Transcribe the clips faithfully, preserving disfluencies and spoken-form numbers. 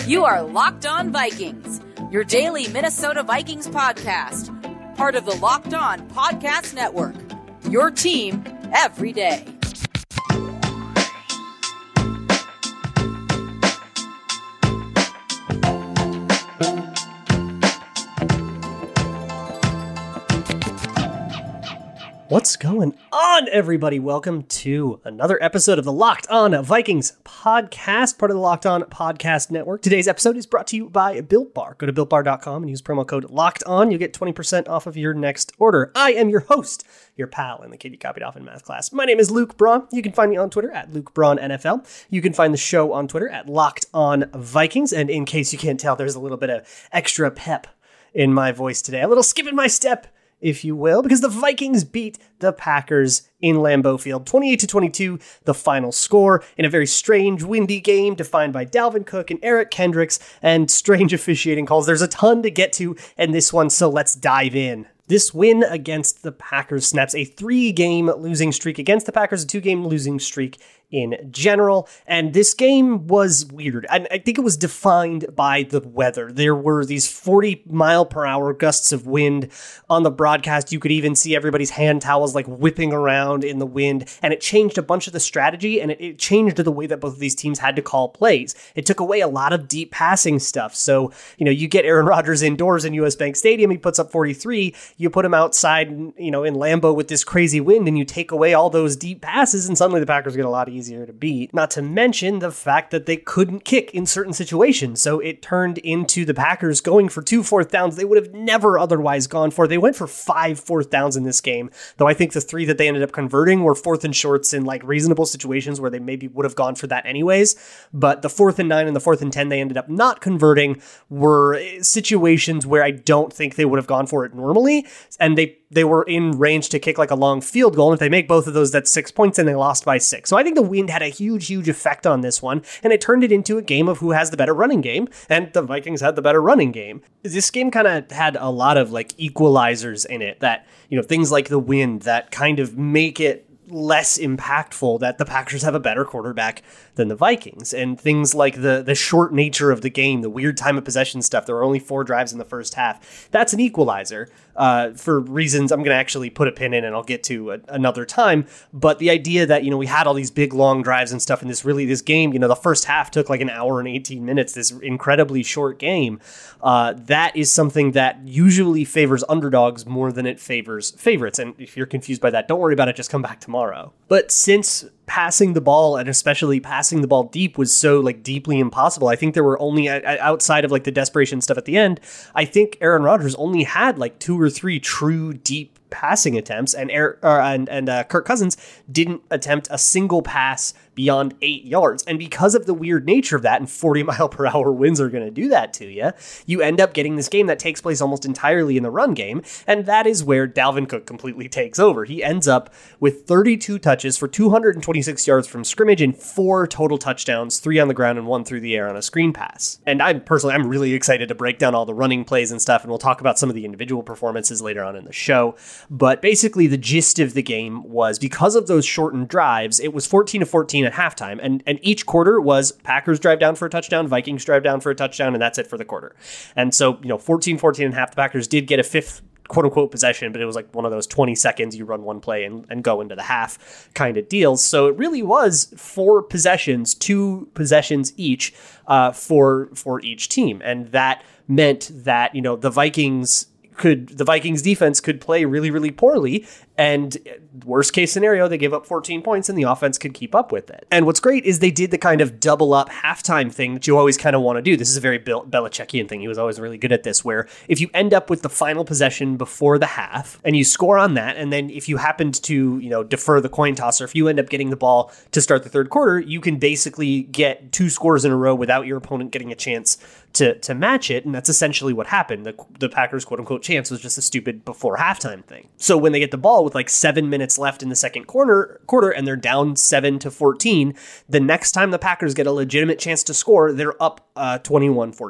You are Locked On Vikings, your daily Minnesota Vikings podcast, part of the Locked On Podcast Network, your team every day. What's going on, everybody? Welcome to another episode of the Locked On Vikings podcast, part of the Locked On Podcast Network. Today's episode is brought to you by Built Bar. Go to built bar dot com and use promo code LOCKEDON. You'll get twenty percent off of your next order. I am your host, your pal in the kid you copied off in math class. My name is Luke Braun. You can find me on Twitter at Luke Braun N F L. You can find the show on Twitter at Locked On Vikings. And in case you can't tell, there's a little bit of extra pep in my voice today. A little skip in my step, if you will, because the Vikings beat the Packers in Lambeau Field. twenty-eight to twenty-two, the final score, in a very strange, windy game defined by Dalvin Cook and Eric Kendricks and strange officiating calls. There's a ton to get to in this one, so let's dive in. This win against the Packers snaps a three-game losing streak against the Packers, a two-game losing streak in general, and this game was weird. And I think it was defined by the weather. There were these forty mile per hour gusts of wind on the broadcast. You could even see everybody's hand towels like whipping around in the wind, and it changed a bunch of the strategy, and it, it changed the way that both of these teams had to call plays. It took away a lot of deep passing stuff. So, you know, you get Aaron Rodgers indoors in U S Bank Stadium, he puts up forty-three, you put him outside, you know, in Lambeau with this crazy wind, and you take away all those deep passes, and suddenly the Packers get a lot easier to beat. Not to mention the fact that they couldn't kick in certain situations. So it turned into the Packers going for two fourth downs they would have never otherwise gone for. They went for five fourth downs in this game, though I think the three that they ended up converting were fourth and shorts in like reasonable situations where they maybe would have gone for that anyways. But the fourth and nine and the fourth and ten they ended up not converting were situations where I don't think they would have gone for it normally. And they They were in range to kick like a long field goal. And if they make both of those, that's six points, and they lost by six. So I think the wind had a huge, huge effect on this one. And it turned it into a game of who has the better running game. And the Vikings had the better running game. This game kind of had a lot of like equalizers in it that, you know, things like the wind that kind of make it less impactful that the Packers have a better quarterback than the Vikings, and things like the the short nature of the game, the weird time of possession stuff. There were only four drives in the first half. That's an equalizer uh, for reasons I'm going to actually put a pin in and I'll get to a, another time. But the idea that, you know, we had all these big long drives and stuff in this really this game, you know, the first half took like an hour and eighteen minutes, this incredibly short game. Uh, that is something that usually favors underdogs more than it favors favorites. And if you're confused by that, don't worry about it. Just come back tomorrow. But since passing the ball, and especially passing the ball deep, was so like deeply impossible, I think there were only outside of like the desperation stuff at the end, I think Aaron Rodgers only had like two or three true deep passing attempts, and Air, uh, and and uh, Kirk Cousins didn't attempt a single pass beyond eight yards. And because of the weird nature of that, and forty mile per hour winds are going to do that to you, you end up getting this game that takes place almost entirely in the run game. And that is where Dalvin Cook completely takes over. He ends up with thirty-two touches for two hundred twenty-six yards from scrimmage and four total touchdowns, three on the ground and one through the air on a screen pass. And I'm personally, I'm really excited to break down all the running plays and stuff. And we'll talk about some of the individual performances later on in the show. But basically the gist of the game was, because of those shortened drives, it was fourteen to fourteen at halftime, and and each quarter was Packers drive down for a touchdown, Vikings drive down for a touchdown, and that's it for the quarter. And so, you know, fourteen fourteen and half, the Packers did get a fifth quote unquote possession, but it was like one of those twenty seconds, you run one play and, and go into the half kind of deals. So it really was four possessions, two possessions each uh, for for each team. And that meant that, you know, the Vikings could the Vikings defense could play really, really poorly. And worst case scenario, they give up fourteen points and the offense could keep up with it. And what's great is they did the kind of double up halftime thing that you always kind of want to do. This is a very Bill Belichickian thing. He was always really good at this, where if you end up with the final possession before the half and you score on that, and then if you happened to, you know, defer the coin toss, or if you end up getting the ball to start the third quarter, you can basically get two scores in a row without your opponent getting a chance to to match it. And that's essentially what happened. The, the Packers quote unquote chance was just a stupid before halftime thing. So when they get the ball with like seven minutes left in the second quarter, quarter and they're down seven to fourteen, the next time the Packers get a legitimate chance to score, they're up uh, twenty-one fourteen.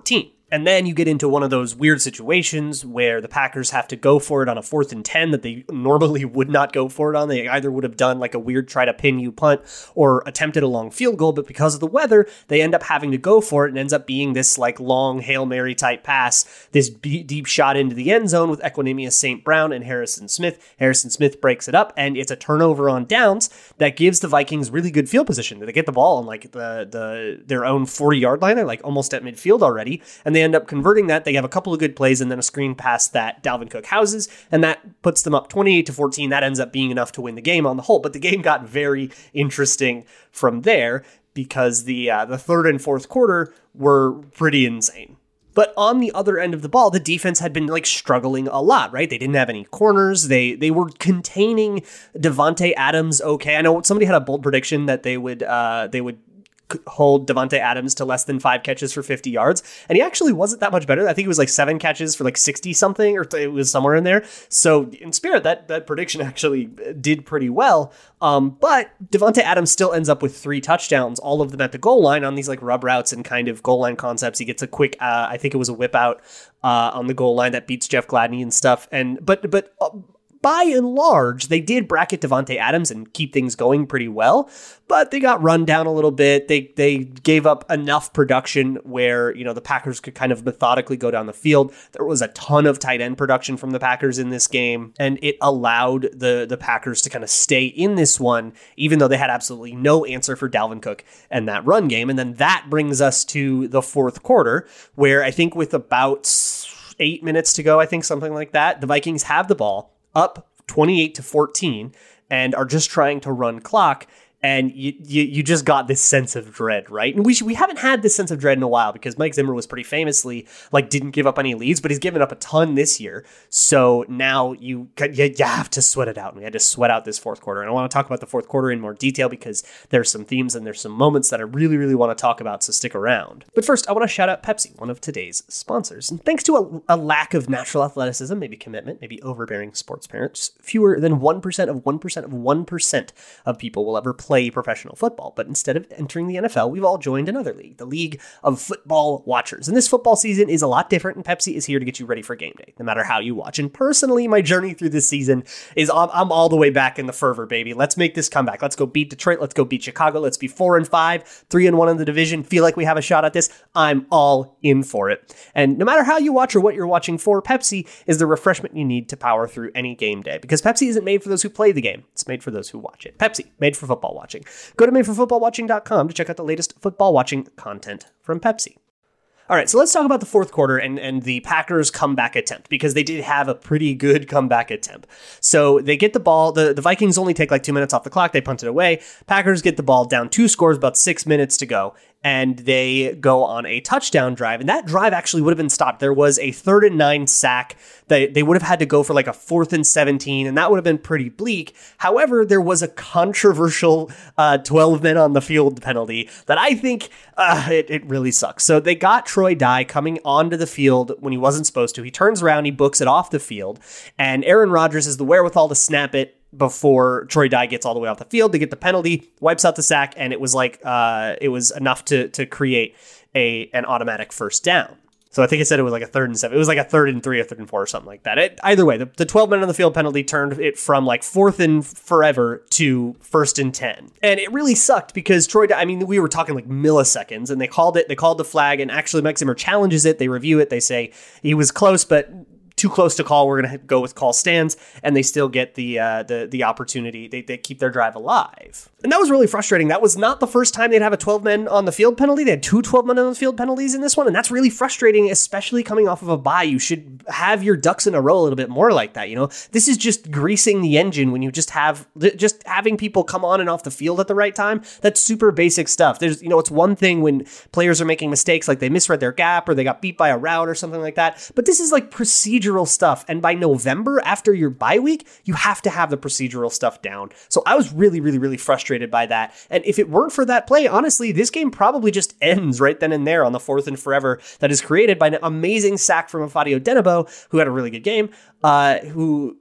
And then you get into one of those weird situations where the Packers have to go for it on a fourth and ten that they normally would not go for it on. They either would have done like a weird try to pin you punt or attempted a long field goal, but because of the weather, they end up having to go for it and ends up being this like long Hail Mary type pass, this b- deep shot into the end zone with Equanimeous Saint Brown and Harrison Smith. Harrison Smith breaks it up, and it's a turnover on downs that gives the Vikings really good field position. They get the ball on like the, the their own forty-yard line. They're like almost at midfield already, and they end up converting that. They have a couple of good plays and then a screen pass that Dalvin Cook houses, and that puts them up twenty-eight to fourteen. That ends up being enough to win the game on the whole, but the game got very interesting from there because the uh, the third and fourth quarter were pretty insane. But on the other end of the ball, the defense had been like struggling a lot, right? They didn't have any corners. They they were containing Davante Adams okay. I know somebody had a bold prediction that they would uh, they would hold Davante Adams to less than five catches for fifty yards. And he actually wasn't that much better. I think it was like seven catches for like sixty something, or it was somewhere in there. So in spirit, that, that prediction actually did pretty well. Um, but Davante Adams still ends up with three touchdowns, all of them at the goal line on these like rub routes and kind of goal line concepts. He gets a quick, uh, I think it was a whip out uh, on the goal line that beats Jeff Gladney and stuff. And, but, but, uh, by and large, they did bracket Davante Adams and keep things going pretty well, but they got run down a little bit. They they gave up enough production where, you know, the Packers could kind of methodically go down the field. There was a ton of tight end production from the Packers in this game, and it allowed the, the Packers to kind of stay in this one, even though they had absolutely no answer for Dalvin Cook and that run game. And then that brings us to the fourth quarter, where I think with about eight minutes to go, I think something like that, the Vikings have the ball up twenty-eight to fourteen and are just trying to run clock. And you, you you just got this sense of dread, right? And we should, we haven't had this sense of dread in a while because Mike Zimmer was pretty famously like didn't give up any leads, but he's given up a ton this year. So now you you, you have to sweat it out. And we had to sweat out this fourth quarter. And I want to talk about the fourth quarter in more detail because there's some themes and there's some moments that I really, really want to talk about. So stick around. But first, I want to shout out Pepsi, one of today's sponsors. And thanks to a, a lack of natural athleticism, maybe commitment, maybe overbearing sports parents, fewer than one percent of one percent of one percent of people will ever play professional football, but instead of entering the N F L, we've all joined another league, the League of Football Watchers. And this football season is a lot different, and Pepsi is here to get you ready for game day, no matter how you watch. And personally, my journey through this season is I'm all the way back in the fervor, baby. Let's make this comeback. Let's go beat Detroit. Let's go beat Chicago. Let's be four and five, three and one in the division. Feel like we have a shot at this. I'm all in for it. And no matter how you watch or what you're watching for, Pepsi is the refreshment you need to power through any game day, because Pepsi isn't made for those who play the game. It's made for those who watch it. Pepsi, made for football watching. Go to made for football watching dot com to check out the latest football watching content from Pepsi. All right, so let's talk about the fourth quarter and, and the Packers' comeback attempt, because they did have a pretty good comeback attempt. So they get the ball. The, the Vikings only take like two minutes off the clock. They punt it away. Packers get the ball down two scores, about six minutes to go, and they go on a touchdown drive. And that drive actually would have been stopped. There was a third and nine sack. They, they would have had to go for like a fourth and seventeen, and that would have been pretty bleak. However, there was a controversial uh, twelve men on the field penalty that I think uh, it, it really sucks. So they got Troy Dye coming onto the field when he wasn't supposed to. He turns around, he books it off the field, and Aaron Rodgers has the wherewithal to snap it before Troy Dye gets all the way off the field to get the penalty, wipes out the sack, and it was like uh, it was enough to to create a an automatic first down. So I think it said it was like a third and seven. It was like a third and three, a third and four, or something like that. It, either way, the, the twelve men on the field penalty turned it from like fourth and forever to first and ten. And it really sucked because Troy, I mean, we were talking like milliseconds, and they called it, they called the flag, and actually Mike Zimmer challenges it. They review it. They say he was close, but too close to call. We're going to go with call stands, and they still get the uh, the the opportunity. They, they keep their drive alive. And that was really frustrating. That was not the first time they'd have a twelve men on the field penalty. They had two twelve men on the field penalties in this one, and that's really frustrating, especially coming off of a bye. You should have your ducks in a row a little bit more like that. You know, this is just greasing the engine when you just have just having people come on and off the field at the right time. That's super basic stuff. There's, you know, it's one thing when players are making mistakes, like they misread their gap or they got beat by a route or something like that. But this is like procedural stuff. And by November, after your bye week, you have to have the procedural stuff down. So I was really, really, really frustrated by that. And if it weren't for that play, honestly, this game probably just ends right then and there on the fourth and forever that is created by an amazing sack from Afadio Denebo, who had a really good game, uh, who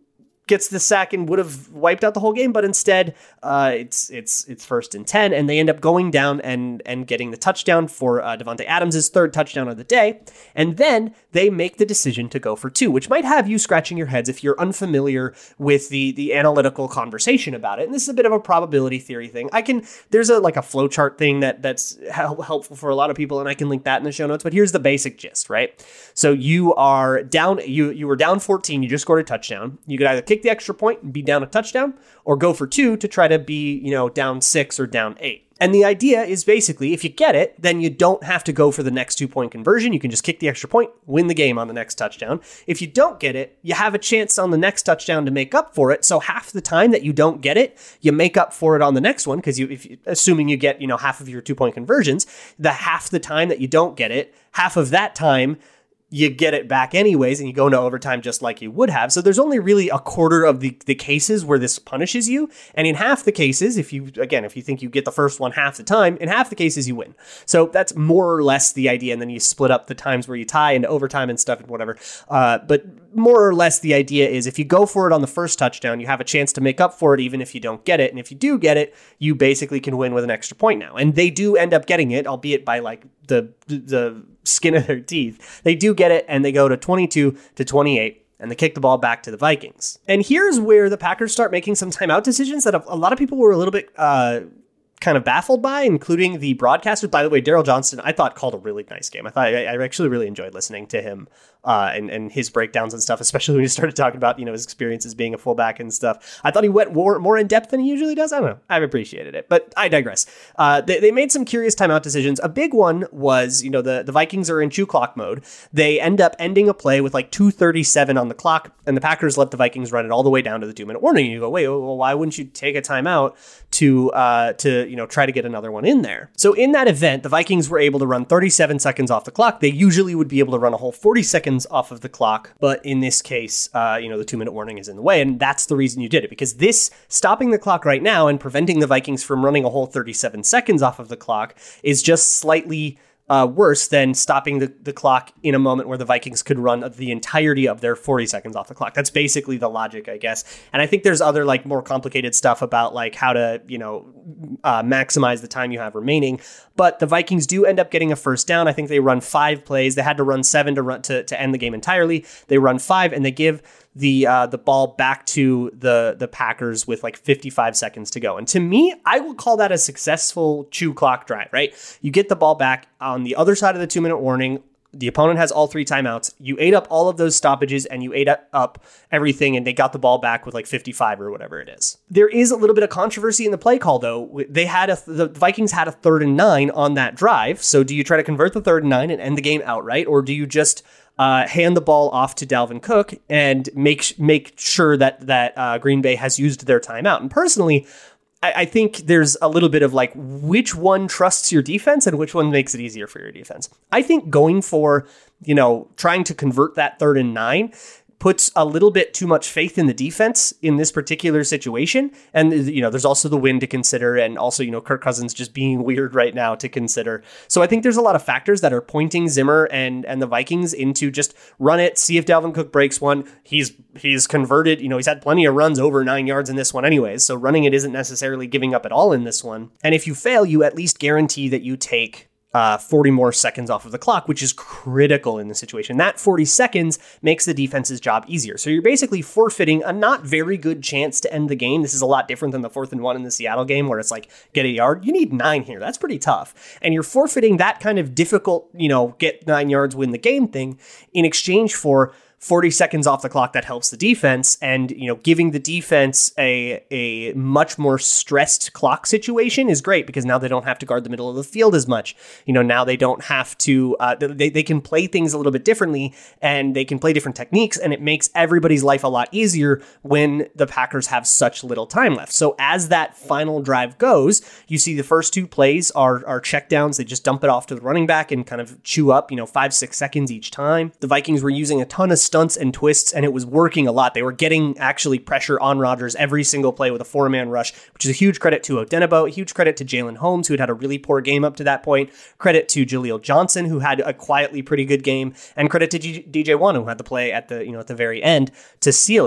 gets the sack and would have wiped out the whole game, but instead uh, it's it's it's first and ten, and they end up going down and and getting the touchdown for uh, Davante Adams' third touchdown of the day, and then they make the decision to go for two, which might have you scratching your heads if you're unfamiliar with the the analytical conversation about it. And this is a bit of a probability theory thing. I can there's a like a flowchart thing that that's helpful for a lot of people, and I can link that in the show notes. But here's the basic gist, right? So you are down, you you were down fourteen, you just scored a touchdown. You could either kick the extra point and be down a touchdown, or go for two to try to be, you know, down six or down eight. And the idea is basically, if you get it, then you don't have to go for the next two-point conversion. You can just kick the extra point, win the game on the next touchdown. If you don't get it, you have a chance on the next touchdown to make up for it. So half the time that you don't get it, you make up for it on the next one, because you, if you, assuming you get, you know, half of your two-point conversions, the half the time that you don't get it, half of that time you get it back anyways, and you go into overtime just like you would have. So there's only really a quarter of the, the cases where this punishes you. And in half the cases, if you, again, if you think you get the first one half the time, in half the cases you win. So that's more or less the idea. And then you split up the times where you tie into overtime and stuff and whatever. Uh, but more or less the idea is if you go for it on the first touchdown, you have a chance to make up for it even if you don't get it. And if you do get it, you basically can win with an extra point now. And they do end up getting it, albeit by like the the skin of their teeth. They do get it, and they go to twenty-two to twenty-eight, and they kick the ball back to the Vikings. And here's where the Packers start making some timeout decisions that a lot of people were a little bit uh, kind of baffled by, including the broadcasters. By the way, Daryl Johnston, I thought, called a really nice game. I thought I, I actually really enjoyed listening to him uh, and, and his breakdowns and stuff, especially when he started talking about, you know, his experiences being a fullback and stuff. I thought he went more, more in depth than he usually does. I don't know. I've appreciated it, but I digress. Uh, they, they made some curious timeout decisions. A big one was, you know, the, the Vikings are in chew clock mode. They end up ending a play with like two thirty-seven on the clock, and the Packers let the Vikings run it all the way down to the two minute warning. You go, wait, well, why wouldn't you take a timeout to, uh, to, you know, try to get another one in there? So in that event, the Vikings were able to run thirty-seven seconds off the clock. They usually would be able to run a whole forty seconds off of the clock. But in this case, uh, you know, the two minute warning is in the way. And that's the reason you did it, because this stopping the clock right now and preventing the Vikings from running a whole thirty-seven seconds off of the clock is just slightly Uh, worse than stopping the, the clock in a moment where the Vikings could run the entirety of their forty seconds off the clock. That's basically the logic, I guess. And I think there's other like more complicated stuff about like how to, you know, uh, maximize the time you have remaining. But the Vikings do end up getting a first down. I think they run five plays. They had to run seven to run to, to end the game entirely. They run five, and they give the uh, the ball back to the the Packers with like fifty-five seconds to go. And to me, I would call that a successful chew clock drive, right? You get the ball back on the other side of the two minute warning. The opponent has all three timeouts. You ate up all of those stoppages, and you ate up everything, and they got the ball back with like fifty-five or whatever it is. There is a little bit of controversy in the play call, though. They had a the Vikings had a third and nine on that drive. So do you try to convert the third and nine and end the game outright, or do you just Uh, hand the ball off to Dalvin Cook and make make sure that that uh, Green Bay has used their timeout? And personally, I, I think there's a little bit of like, which one trusts your defense and which one makes it easier for your defense. I think going for, you know, trying to convert that third and nine puts a little bit too much faith in the defense in this particular situation. And, you know, there's also the win to consider, and also, you know, Kirk Cousins just being weird right now to consider. So I think there's a lot of factors that are pointing Zimmer and, and the Vikings into just run it, see if Dalvin Cook breaks one. He's, he's converted, you know, he's had plenty of runs over nine yards in this one anyways. So running it isn't necessarily giving up at all in this one. And if you fail, you at least guarantee that you take Uh, forty more seconds off of the clock, which is critical in the situation. That forty seconds makes the defense's job easier. So you're basically forfeiting a not very good chance to end the game. This is a lot different than the fourth and one in the Seattle game where it's like, get a yard. You need nine here. That's pretty tough. And you're forfeiting that kind of difficult, you know, get nine yards, win the game thing in exchange for forty seconds off the clock that helps the defense, and, you know, giving the defense a a much more stressed clock situation is great, because now they don't have to guard the middle of the field as much. You know, now they don't have to, uh, they, they can play things a little bit differently, and they can play different techniques, and it makes everybody's life a lot easier when the Packers have such little time left. So as that final drive goes, you see the first two plays are, are check downs. They just dump it off to the running back and kind of chew up, you know, five, six seconds each time. The Vikings were using a ton of stunts and twists, and it was working a lot. They were getting actually pressure on Rodgers every single play with a four-man rush, which is a huge credit to Odenigbo, a huge credit to Jalen Holmes, who had had a really poor game up to that point, credit to Jaleel Johnson, who had a quietly pretty good game, and credit to D J Wanu, who had the play at the, you know, at the very end to seal it.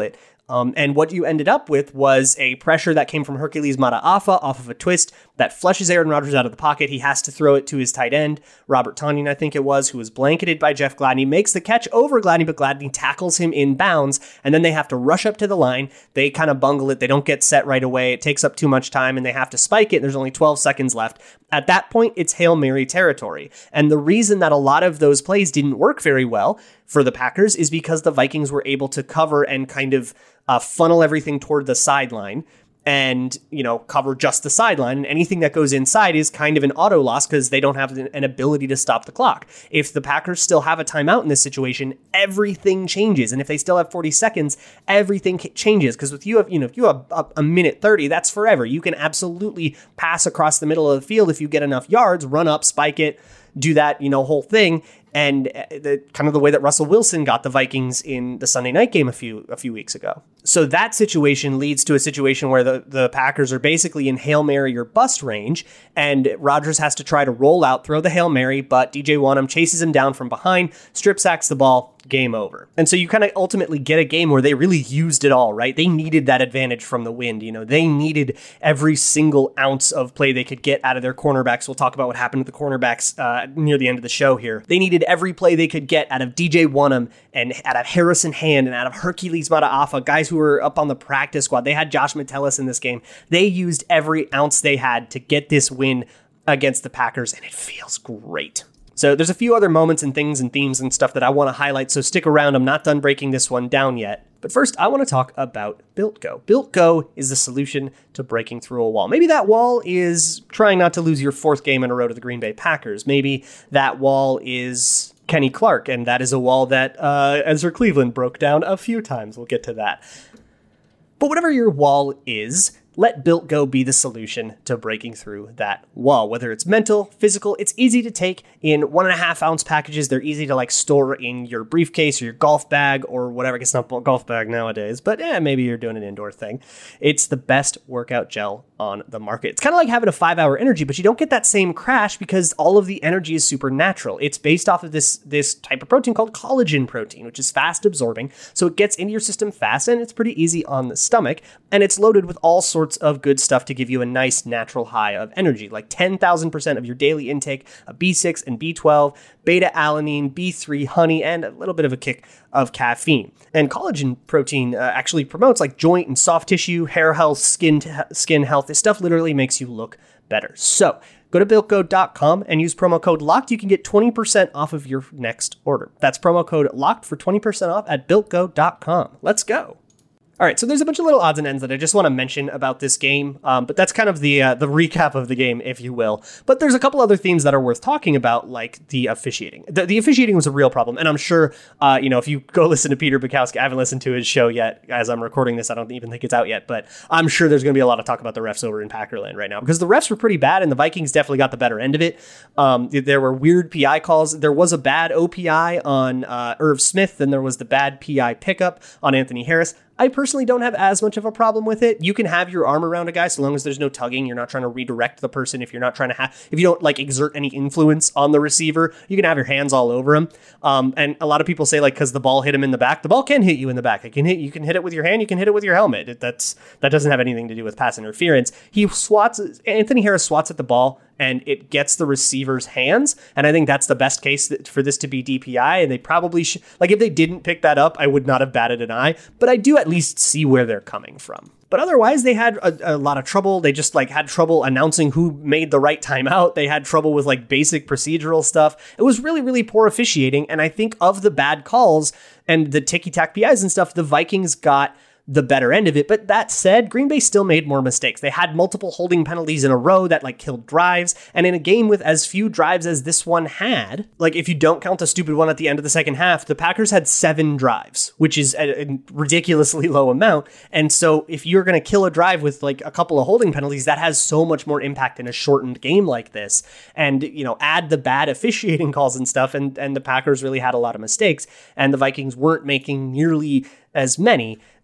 Um, and what you ended up with was a pressure that came from Hercules Mataafa off of a twist that flushes Aaron Rodgers out of the pocket. He has to throw it to his tight end, Robert Tonyan, I think it was, who was blanketed by Jeff Gladney, makes the catch over Gladney, but Gladney tackles him in bounds, and then they have to rush up to the line. They kind of bungle it. They don't get set right away. It takes up too much time, and they have to spike it. There's only twelve seconds left. At that point, it's Hail Mary territory. And the reason that a lot of those plays didn't work very well for the Packers is because the Vikings were able to cover and kind of uh, funnel everything toward the sideline and, you know, cover just the sideline. And anything that goes inside is kind of an auto loss because they don't have an ability to stop the clock. If the Packers still have a timeout in this situation, everything changes. And if they still have forty seconds, everything changes. Because with you, have, you know, if you have a, a minute thirty, that's forever. You can absolutely pass across the middle of the field if you get enough yards, run up, spike it, do that, you know, whole thing. And the kind of the way that Russell Wilson got the Vikings in the Sunday night game a few a few weeks ago. So that situation leads to a situation where the, the Packers are basically in Hail Mary or bust range, and Rodgers has to try to roll out, throw the Hail Mary, but D J Wonnum chases him down from behind, strip sacks the ball, game over. And so you kind of ultimately get a game where they really used it all, right? They needed that advantage from the wind. You know, they needed every single ounce of play they could get out of their cornerbacks. We'll talk about what happened with the cornerbacks uh, near the end of the show here. They needed every play they could get out of D J Wonnum and out of Harrison Hand and out of Hercules Mataafa, guys who were up on the practice squad. They had Josh Metellus in this game. They used every ounce they had to get this win against the Packers, and it feels great. So there's a few other moments and things and themes and stuff that I want to highlight, so stick around. I'm not done breaking this one down yet. But first, I want to talk about Built Go. Built Go is the solution to breaking through a wall. Maybe that wall is trying not to lose your fourth game in a row to the Green Bay Packers. Maybe that wall is Kenny Clark, and that is a wall that uh, Ezra Cleveland broke down a few times. We'll get to that. But whatever your wall is, let Built Go be the solution to breaking through that wall. Whether it's mental, physical, it's easy to take in one and a half ounce packages. They're easy to like store in your briefcase or your golf bag or whatever. I guess not a golf bag nowadays, but yeah, maybe you're doing an indoor thing. It's the best workout gel on the market. It's kind of like having a five hour energy, but you don't get that same crash because all of the energy is super natural. It's based off of this, this type of protein called collagen protein, which is fast absorbing. So it gets into your system fast and it's pretty easy on the stomach. And it's loaded with all sorts of good stuff to give you a nice natural high of energy, like ten thousand percent of your daily intake of B six and B twelve, beta-alanine, B three, honey, and a little bit of a kick of caffeine. And collagen protein uh, actually promotes like joint and soft tissue, hair health, skin t- skin health. This stuff literally makes you look better. So go to built go dot com and use promo code LOCKED. You can get twenty percent off of your next order. That's promo code LOCKED for twenty percent off at built go dot com. Let's go. All right, so there's a bunch of little odds and ends that I just want to mention about this game, um, but that's kind of the uh, the recap of the game, if you will. But there's a couple other themes that are worth talking about, like the officiating. The, the officiating was a real problem, and I'm sure, uh, you know, if you go listen to Peter Bukowski, I haven't listened to his show yet as I'm recording this. I don't even think it's out yet, but I'm sure there's going to be a lot of talk about the refs over in Packerland right now, because the refs were pretty bad, and the Vikings definitely got the better end of it. Um, there were weird P I calls. There was a bad O P I on uh, Irv Smith, and there was the bad P I pickup on Anthony Harris. I personally don't have as much of a problem with it. You can have your arm around a guy so long as there's no tugging. You're not trying to redirect the person. If you're not trying to have, if you don't like exert any influence on the receiver, you can have your hands all over him. Um, and a lot of people say like, cause the ball hit him in the back, the ball can hit you in the back. It can hit, you can hit it with your hand. You can hit it with your helmet. It, that's, that doesn't have anything to do with pass interference. He swats, Anthony Harris swats at the ball and it gets the receiver's hands. And I think that's the best case for this to be D P I. And they probably should, like if they didn't pick that up, I would not have batted an eye, but I do at least see where they're coming from. But otherwise, they had a, a lot of trouble. They just like had trouble announcing who made the right timeout. They had trouble with like basic procedural stuff. It was really, really poor officiating. And I think of the bad calls and the ticky-tack P Is and stuff, the Vikings got the better end of it. But that said, Green Bay still made more mistakes. They had multiple holding penalties in a row that like killed drives. And in a game with as few drives as this one had, like if you don't count the stupid one at the end of the second half, the Packers had seven drives, which is a, a ridiculously low amount. And so if you're going to kill a drive with like a couple of holding penalties, that has so much more impact in a shortened game like this. And, you know, add the bad officiating calls and stuff. And, and the Packers really had a lot of mistakes and the Vikings weren't making nearly as many.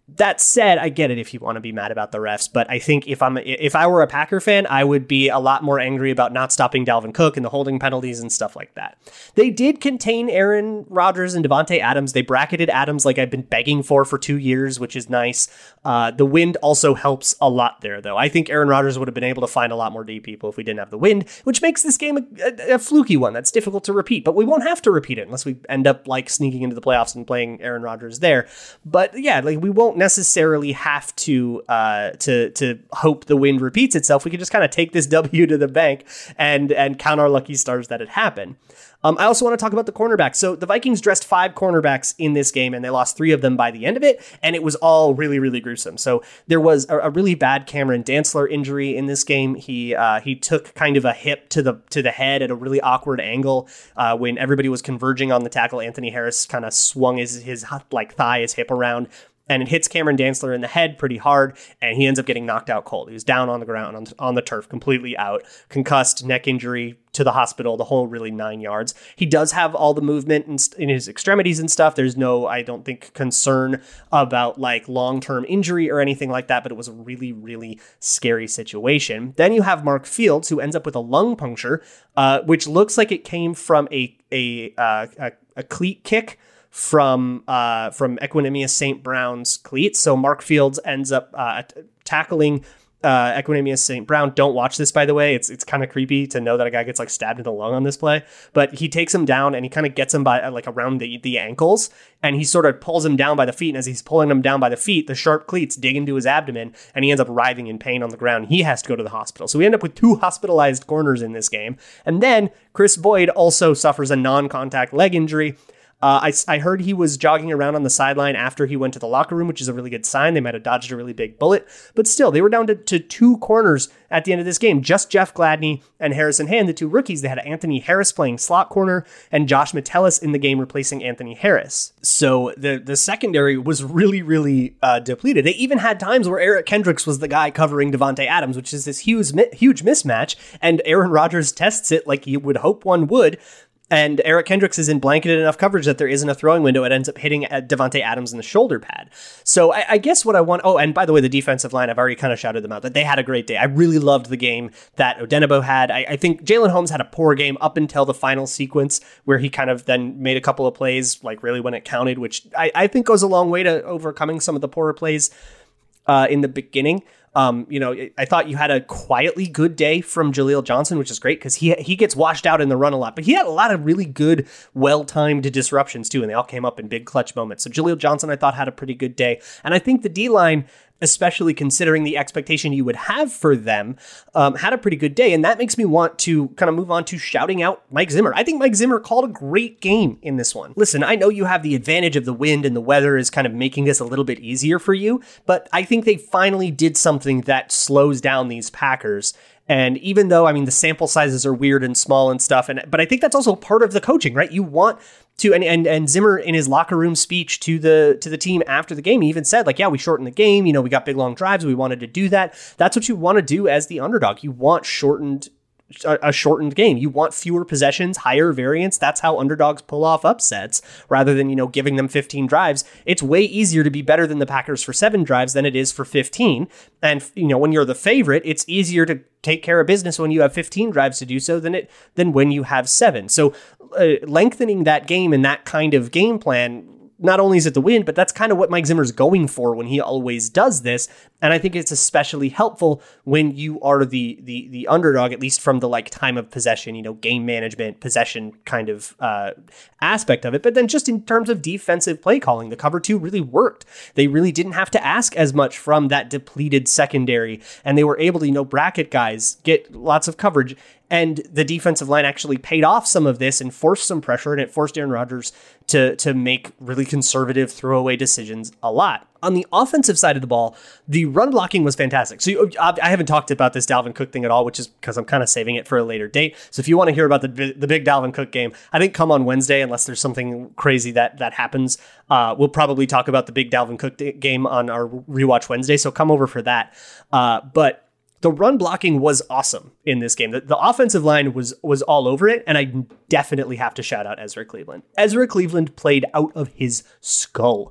That said, I get it if you want to be mad about the refs, but I think if I'm if I were a Packer fan, I would be a lot more angry about not stopping Dalvin Cook and the holding penalties and stuff like that. They did contain Aaron Rodgers and Davante Adams. They bracketed Adams like I've been begging for for two years, which is nice. Uh, the wind also helps a lot there, though. I think Aaron Rodgers would have been able to find a lot more D people if we didn't have the wind, which makes this game a, a, a fluky one that's difficult to repeat. But we won't have to repeat it unless we end up like sneaking into the playoffs and playing Aaron Rodgers there. But yeah, like we won't necessarily have to uh, to to hope the wind repeats itself. We can just kind of take this W to the bank and and count our lucky stars that it happened. Um, I also want to talk about the cornerbacks. So the Vikings dressed five cornerbacks in this game, and they lost three of them by the end of it, and it was all really, really gruesome. So there was a, a really bad Cameron Dantzler injury in this game. He uh, he took kind of a hip to the to the head at a really awkward angle uh, when everybody was converging on the tackle. Anthony Harris kind of swung his his like thigh, his hip around, and it hits Cameron Dantzler in the head pretty hard, and he ends up getting knocked out cold. He was down on the ground, on, on the turf, completely out, concussed, neck injury, to the hospital, the whole really nine yards. He does have all the movement in, in his extremities and stuff. There's no, I don't think, concern about like long-term injury or anything like that, but it was a really, really scary situation. Then you have Mark Fields, who ends up with a lung puncture, uh, which looks like it came from a, a, uh, a, a cleat kick from uh, from Equanimeous Saint Brown's cleats. So Mark Fields ends up uh, t- tackling uh, Equanimeous Saint Brown. Don't watch this, by the way. It's it's kind of creepy to know that a guy gets like stabbed in the lung on this play. But he takes him down and he kind of gets him by uh, like around the, the ankles, and he sort of pulls him down by the feet. And as he's pulling him down by the feet, the sharp cleats dig into his abdomen, and he ends up writhing in pain on the ground. He has to go to the hospital. So we end up with two hospitalized corners in this game. And then Chris Boyd also suffers a non-contact leg injury. Uh, I, I heard he was jogging around on the sideline after he went to the locker room, which is a really good sign. They might have dodged a really big bullet, but still, they were down to, to two corners at the end of this game. Just Jeff Gladney and Harrison Hand, the two rookies. They had Anthony Harris playing slot corner and Josh Metellus in the game replacing Anthony Harris. So the, the secondary was really, really uh, depleted. They even had times where Eric Kendricks was the guy covering Davante Adams, which is this huge, huge mismatch, and Aaron Rodgers tests it like you would hope one would. And Eric Kendricks is in blanketed enough coverage that there isn't a throwing window. It ends up hitting Davante Adams in the shoulder pad. So I, I guess what I want... Oh, and by the way, the defensive line, I've already kind of shouted them out, that they had a great day. I really loved the game that Odenigbo had. I, I think Jalen Holmes had a poor game up until the final sequence where he kind of then made a couple of plays, like really when it counted, which I, I think goes a long way to overcoming some of the poorer plays uh, in the beginning. Um, you know, I thought you had a quietly good day from Jaleel Johnson, which is great because he he gets washed out in the run a lot, but he had a lot of really good, well-timed disruptions too, and they all came up in big clutch moments. So Jaleel Johnson, I thought, had a pretty good day, and I think the D-line, especially considering the expectation you would have for them, um, had a pretty good day. And that makes me want to kind of move on to shouting out Mike Zimmer. I think Mike Zimmer called a great game in this one. Listen, I know you have the advantage of the wind and the weather is kind of making this a little bit easier for you, but I think they finally did something that slows down these Packers. And even though, I mean, the sample sizes are weird and small and stuff, and but I think that's also part of the coaching, right? You want to, and, and and Zimmer in his locker room speech to the to the team after the game, he even said, like, yeah, we shortened the game. You know, we got big long drives. We wanted to do that. That's what you want to do as the underdog. You want shortened a shortened game. You want fewer possessions, higher variance. That's how underdogs pull off upsets rather than, you know, giving them fifteen drives. It's way easier to be better than the Packers for seven drives than it is for fifteen. And, you know, when you're the favorite, it's easier to take care of business when you have fifteen drives to do so than it than when you have seven. So uh, lengthening that game and that kind of game plan, not only is it the win, but that's kind of what Mike Zimmer's going for when he always does this. And I think it's especially helpful when you are the the the underdog, at least from the like time of possession, you know, game management, possession kind of uh, aspect of it. But then just in terms of defensive play calling, the cover two really worked. They really didn't have to ask as much from that depleted secondary. And they were able to, you know, bracket guys, get lots of coverage. And the defensive line actually paid off some of this and forced some pressure, and it forced Aaron Rodgers to, to make really conservative throwaway decisions a lot. On the offensive side of the ball, the run blocking was fantastic. So you, I haven't talked about this Dalvin Cook thing at all, which is because I'm kind of saving it for a later date. So if you want to hear about the the big Dalvin Cook game, I think come on Wednesday, unless there's something crazy that that happens. Uh, we'll probably talk about the big Dalvin Cook game on our Rewatch Wednesday. So come over for that. Uh, but the run blocking was awesome in this game. The, the offensive line was was all over it, and I definitely have to shout out Ezra Cleveland. Ezra Cleveland played out of his skull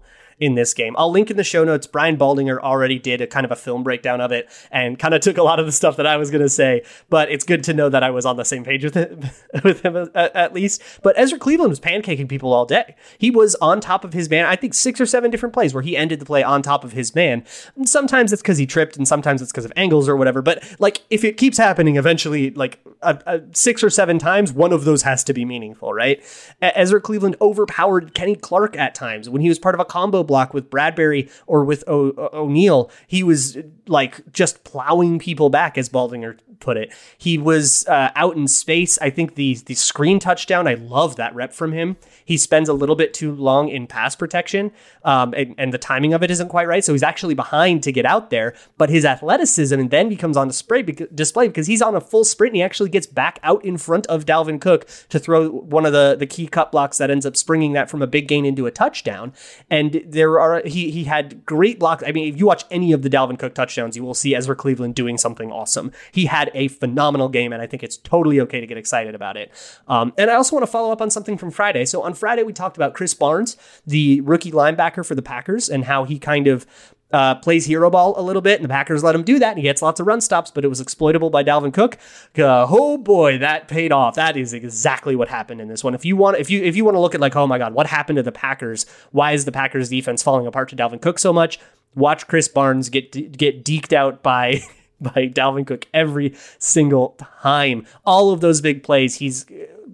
in this game. I'll link in the show notes. Brian Baldinger already did a kind of a film breakdown of it and kind of took a lot of the stuff that I was going to say, but it's good to know that I was on the same page with him, with him at, at least. But Ezra Cleveland was pancaking people all day. He was on top of his man, I think six or seven different plays where he ended the play on top of his man. And sometimes it's because he tripped and sometimes it's because of angles or whatever. But like, if it keeps happening eventually, like a, a six or seven times, one of those has to be meaningful, right? Ezra Cleveland overpowered Kenny Clark at times when he was part of a combo block with Bradbury or with o- o- O'Neal. He was like just plowing people back, as Baldinger put it. He was uh, out in space. I think the the screen touchdown, I love that rep from him. He spends a little bit too long in pass protection, um, and, and the timing of it isn't quite right. So he's actually behind to get out there, but his athleticism then becomes on display because, display because he's on a full sprint and he actually gets back out in front of Dalvin Cook to throw one of the, the key cut blocks that ends up springing that from a big gain into a touchdown. And there are, he, he had great blocks. I mean, if you watch any of the Dalvin Cook touchdowns, you will see Ezra Cleveland doing something awesome. He had a phenomenal game, and I think it's totally okay to get excited about it. Um, and I also want to follow up on something from Friday. So on Friday, we talked about Chris Barnes, the rookie linebacker for the Packers, and how he kind of uh, plays hero ball a little bit, and the Packers let him do that, and he gets lots of run stops, but it was exploitable by Dalvin Cook. Uh, oh boy, that paid off. That is exactly what happened in this one. If you want, if you if you want to look at like, oh my God, what happened to the Packers? Why is the Packers defense falling apart to Dalvin Cook so much? Watch Chris Barnes get get deked out by by Dalvin Cook every single time. All of those big plays, he's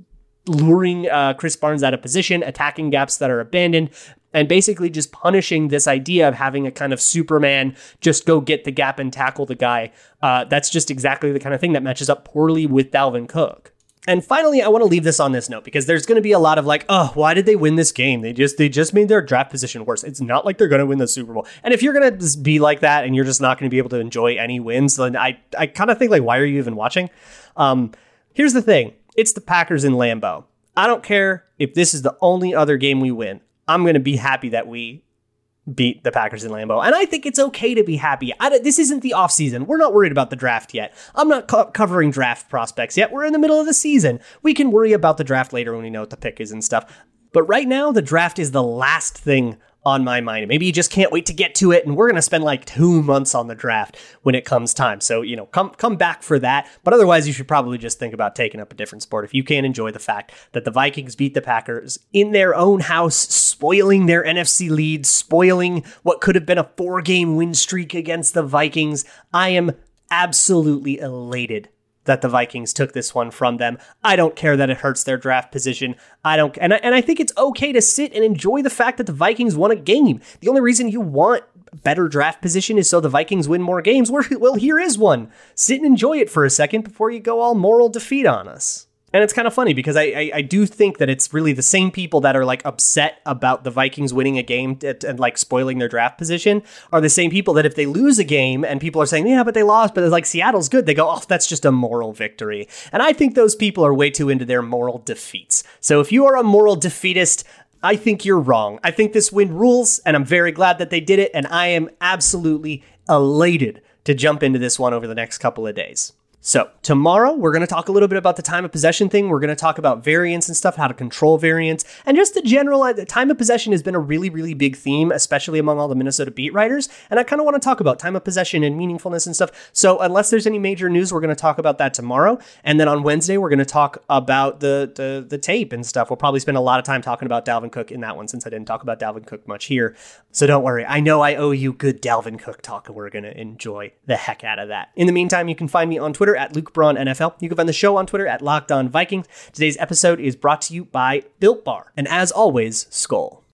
luring uh, Chris Barnes out of position, attacking gaps that are abandoned, and basically just punishing this idea of having a kind of Superman just go get the gap and tackle the guy. Uh, that's just exactly the kind of thing that matches up poorly with Dalvin Cook. And finally, I want to leave this on this note because there's going to be a lot of like, oh, why did they win this game? They just they just made their draft position worse. It's not like they're going to win the Super Bowl. And if you're going to be like that and you're just not going to be able to enjoy any wins, then I, I kind of think like, why are you even watching? Um, here's the thing. It's the Packers in Lambeau. I don't care if this is the only other game we win. I'm going to be happy that we beat the Packers in Lambeau. And I think it's okay to be happy. I, this isn't the offseason. We're not worried about the draft yet. I'm not co- covering draft prospects yet. We're in the middle of the season. We can worry about the draft later when we know what the pick is and stuff. But right now, the draft is the last thing on my mind. Maybe you just can't wait to get to it, and we're going to spend like two months on the draft when it comes time. So, you know, come come back for that. But otherwise, you should probably just think about taking up a different sport if you can't enjoy the fact that the Vikings beat the Packers in their own house, spoiling their N F C lead, spoiling what could have been a four-game win streak against the Vikings. I am absolutely elated that the Vikings took this one from them. I don't care that it hurts their draft position. I don't, and I, and I think it's okay to sit and enjoy the fact that the Vikings won a game. The only reason you want better draft position is so the Vikings win more games. Well, here is one. Sit and enjoy it for a second before you go all moral defeat on us. And it's kind of funny because I, I I do think that it's really the same people that are like upset about the Vikings winning a game and, and like spoiling their draft position are the same people that if they lose a game and people are saying, yeah, but they lost, but it's like Seattle's good, they go, oh, that's just a moral victory. And I think those people are way too into their moral defeats. So if you are a moral defeatist, I think you're wrong. I think this win rules, and I'm very glad that they did it, and I am absolutely elated to jump into this one over the next couple of days. So tomorrow, we're going to talk a little bit about the time of possession thing. We're going to talk about variance and stuff, how to control variance, and just the general uh, time of possession has been a really, really big theme, especially among all the Minnesota beat writers. And I kind of want to talk about time of possession and meaningfulness and stuff. So unless there's any major news, we're going to talk about that tomorrow. And then on Wednesday, we're going to talk about the, the, the tape and stuff. We'll probably spend a lot of time talking about Dalvin Cook in that one since I didn't talk about Dalvin Cook much here. So don't worry. I know I owe you good Dalvin Cook talk, and we're going to enjoy the heck out of that. In the meantime, you can find me on Twitter at Luke Braun N F L. You can find the show on Twitter at Locked On Vikings. Today's episode is brought to you by Built Bar. And as always, Skol.